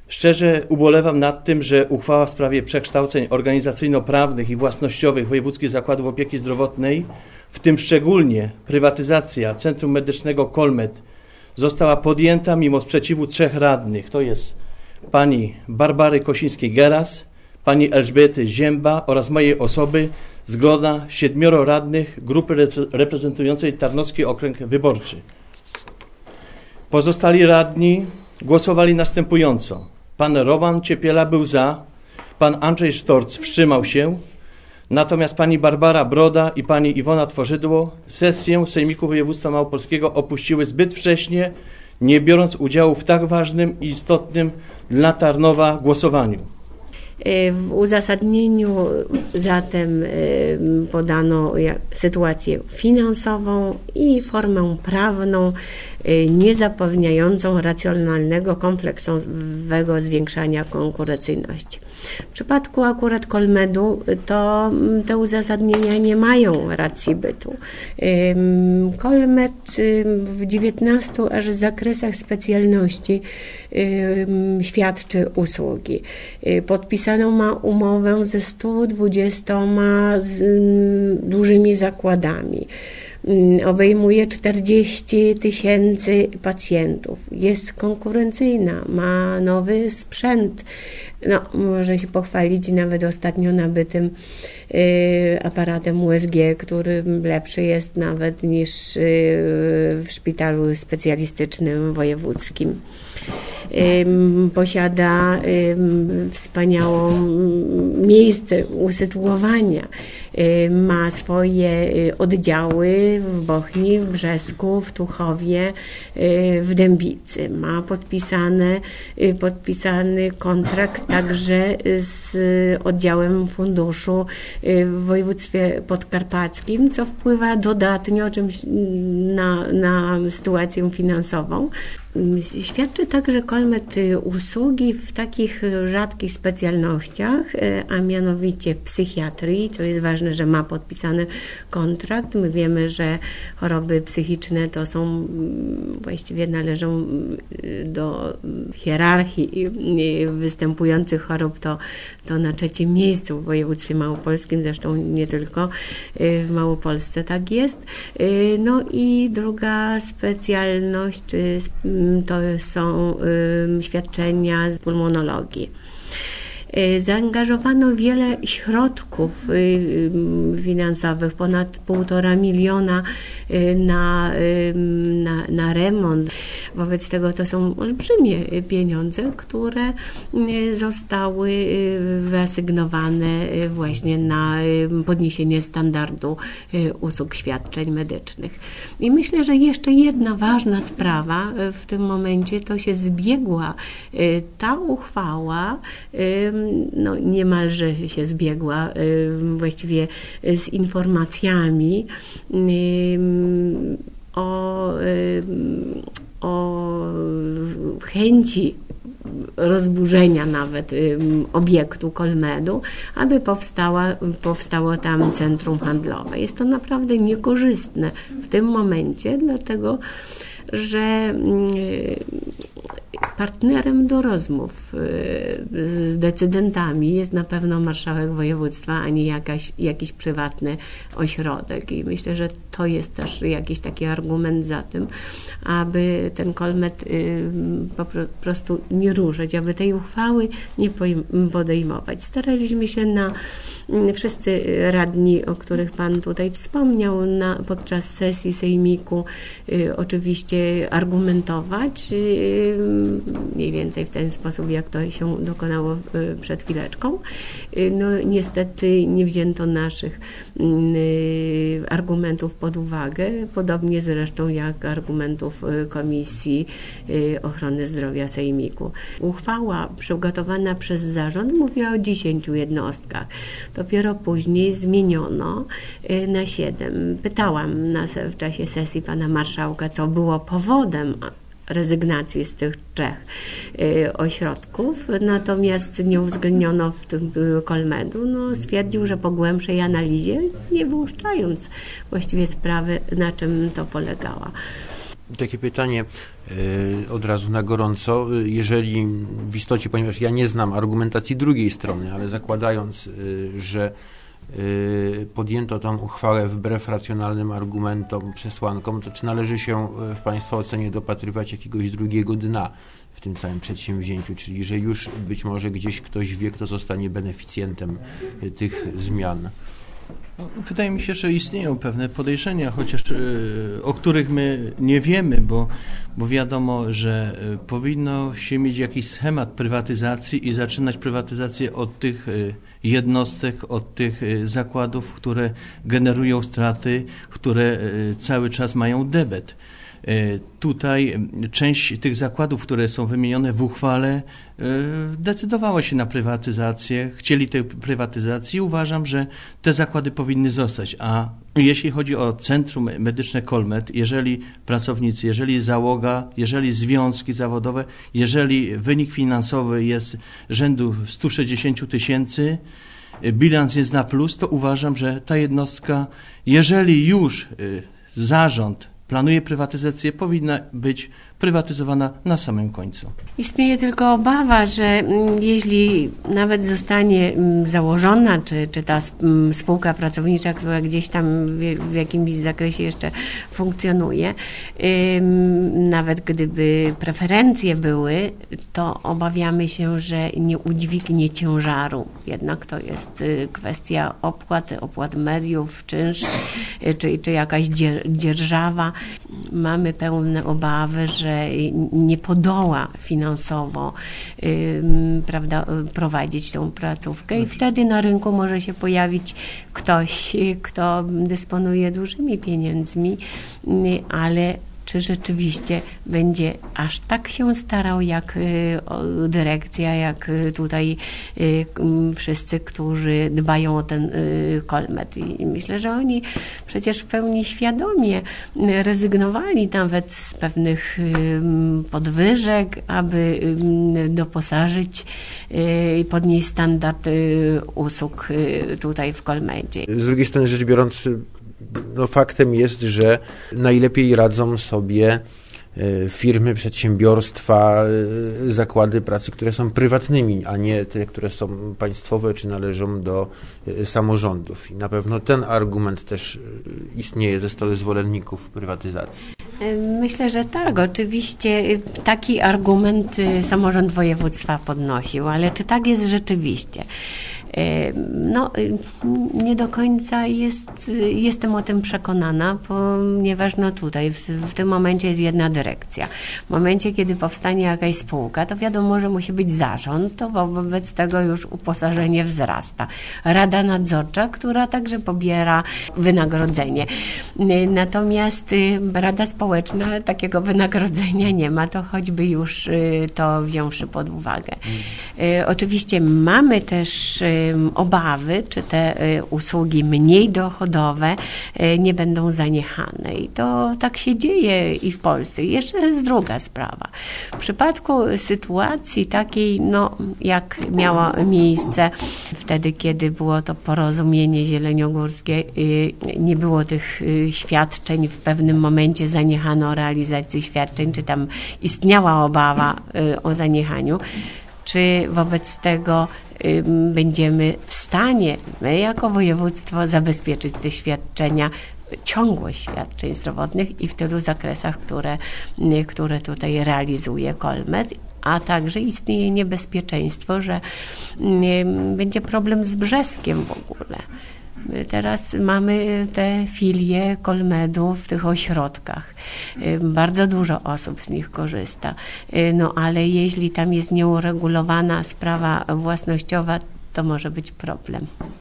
Szczerze ubolewam nad tym, że uchwała w sprawie przekształceń organizacyjno-prawnych i własnościowych wojewódzkich zakładów opieki zdrowotnej, w tym szczególnie prywatyzacja Centrum Medycznego Kolmed, została podjęta mimo sprzeciwu 3 radnych, to jest pani Barbary Kosińskiej-Geras, pani Elżbiety Zięba oraz mojej osoby, zgoda 7 radnych grupy reprezentującej Tarnowski Okręg Wyborczy. Pozostali radni głosowali następująco. Pan Roman Ciepiela był za, pan Andrzej Sztorc wstrzymał się, natomiast pani Barbara Broda i pani Iwona Tworzydło sesję Sejmiku Województwa Małopolskiego opuściły zbyt wcześnie, nie biorąc udziału w tak ważnym i istotnym dla Tarnowa głosowaniu. W uzasadnieniu zatem podano sytuację finansową i formę prawną niezapewniającą racjonalnego, kompleksowego zwiększania konkurencyjności. W przypadku akurat Kolmedu to te uzasadnienia nie mają racji bytu. Kolmed w 19 aż zakresach specjalności świadczy usługi. Podpisaną ma umowę ze 120 dużymi zakładami. Obejmuje 40 000 pacjentów. Jest konkurencyjna, ma nowy sprzęt. Może się pochwalić nawet ostatnio nabytym aparatem USG, który lepszy jest nawet niż w szpitalu specjalistycznym wojewódzkim. Posiada wspaniałe miejsce usytuowania. Ma swoje oddziały w Bochni, w Brzesku, w Tuchowie, w Dębicy. Ma podpisany kontrakt także z oddziałem funduszu w województwie podkarpackim, co wpływa dodatnio na sytuację finansową. Świadczy także Kolmed usługi w takich rzadkich specjalnościach, a mianowicie w psychiatrii, co jest ważne, że ma podpisany kontrakt. My wiemy, że choroby psychiczne to są, właściwie należą do hierarchii występujących chorób, to na 3. miejscu w województwie małopolskim, zresztą nie tylko w Małopolsce tak jest. No i druga specjalność to są świadczenia z pulmonologii. Zaangażowano wiele środków finansowych, ponad 1,5 miliona na remont. Wobec tego to są olbrzymie pieniądze, które zostały wyasygnowane właśnie na podniesienie standardu usług świadczeń medycznych. I myślę, że jeszcze jedna ważna sprawa w tym momencie to się zbiegła ta uchwała, niemalże się zbiegła właściwie z informacjami o chęci rozburzenia nawet obiektu Kolmedu, aby powstało tam centrum handlowe. Jest to naprawdę niekorzystne w tym momencie, dlatego że partnerem do rozmów z decydentami jest na pewno marszałek województwa, a nie jakiś prywatny ośrodek. I myślę, że to jest też jakiś taki argument za tym, aby ten Kolmed po prostu nie ruszać, aby tej uchwały nie podejmować. Staraliśmy się wszyscy radni, o których Pan tutaj wspomniał, podczas sesji Sejmiku oczywiście argumentować mniej więcej w ten sposób, jak to się dokonało przed chwileczką. Niestety nie wzięto naszych argumentów pod uwagę, podobnie zresztą jak argumentów Komisji Ochrony Zdrowia Sejmiku. Uchwała przygotowana przez zarząd mówiła o 10 jednostkach. Dopiero później zmieniono na 7. Pytałam w czasie sesji pana marszałka, co było powodem rezygnacji z tych 3 ośrodków, natomiast nie uwzględniono w tym Kolmedu. Stwierdził, że po głębszej analizie, nie wyłuszczając właściwie sprawy, na czym to polegała. Takie pytanie od razu na gorąco. Jeżeli w istocie, ponieważ ja nie znam argumentacji drugiej strony, ale zakładając, że podjęto tą uchwałę wbrew racjonalnym argumentom, przesłankom, to czy należy się w Państwa ocenie dopatrywać jakiegoś drugiego dna w tym całym przedsięwzięciu, czyli że już być może gdzieś ktoś wie, kto zostanie beneficjentem tych zmian? Wydaje mi się, że istnieją pewne podejrzenia, chociaż o których my nie wiemy, bo wiadomo, że powinno się mieć jakiś schemat prywatyzacji i zaczynać prywatyzację od tych jednostek, od tych zakładów, które generują straty, które cały czas mają debet. Tutaj część tych zakładów, które są wymienione w uchwale, decydowała się na prywatyzację, chcieli tej prywatyzacji. Uważam, że te zakłady powinny zostać, a jeśli chodzi o Centrum Medyczne Kolmed, jeżeli pracownicy, jeżeli załoga, jeżeli związki zawodowe, jeżeli wynik finansowy jest rzędu 160 000, bilans jest na plus, to uważam, że ta jednostka, jeżeli już zarząd planuje prywatyzację, powinna być prywatyzowana na samym końcu. Istnieje tylko obawa, że jeśli nawet zostanie założona, czy ta spółka pracownicza, która gdzieś tam w jakimś zakresie jeszcze funkcjonuje, nawet gdyby preferencje były, to obawiamy się, że nie udźwignie ciężaru. Jednak to jest kwestia opłat mediów, czynsz, czy jakaś dzierżawa. Mamy pełne obawy, że nie podoła finansowo prowadzić tą placówkę i wtedy na rynku może się pojawić ktoś, kto dysponuje dużymi pieniędzmi, ale czy rzeczywiście będzie aż tak się starał jak dyrekcja, jak tutaj wszyscy, którzy dbają o ten Kolmed. I myślę, że oni przecież w pełni świadomie rezygnowali nawet z pewnych podwyżek, aby doposażyć i podnieść standard usług tutaj w Kolmedzie. Z drugiej strony rzecz biorąc, faktem jest, że najlepiej radzą sobie firmy, przedsiębiorstwa, zakłady pracy, które są prywatnymi, a nie te, które są państwowe czy należą do samorządów. I na pewno ten argument też istnieje ze strony zwolenników prywatyzacji. Myślę, że tak. Oczywiście taki argument samorząd województwa podnosił, ale czy tak jest rzeczywiście? Nie do końca jestem o tym przekonana, ponieważ tutaj w tym momencie jest jedna dyrekcja. W momencie, kiedy powstanie jakaś spółka, to wiadomo, że musi być zarząd, to wobec tego już uposażenie wzrasta. Rada nadzorcza, która także pobiera wynagrodzenie. Natomiast Rada Społeczna takiego wynagrodzenia nie ma, to choćby już to wziąwszy pod uwagę. Oczywiście mamy też obawy, czy te usługi mniej dochodowe nie będą zaniechane. I to tak się dzieje i w Polsce. I jeszcze jest druga sprawa. W przypadku sytuacji takiej, jak miało miejsce wtedy, kiedy było to porozumienie zieleniogórskie, nie było tych świadczeń, w pewnym momencie zaniechano realizacji świadczeń, czy tam istniała obawa o zaniechaniu, czy wobec tego będziemy w stanie, my jako województwo, zabezpieczyć te świadczenia, ciągłość świadczeń zdrowotnych i w tylu zakresach, które tutaj realizuje Kolmed, a także istnieje niebezpieczeństwo, że będzie problem z Brzeskiem w ogóle. Teraz mamy te filie Kolmedu w tych ośrodkach. Bardzo dużo osób z nich korzysta. Ale jeśli tam jest nieuregulowana sprawa własnościowa, to może być problem.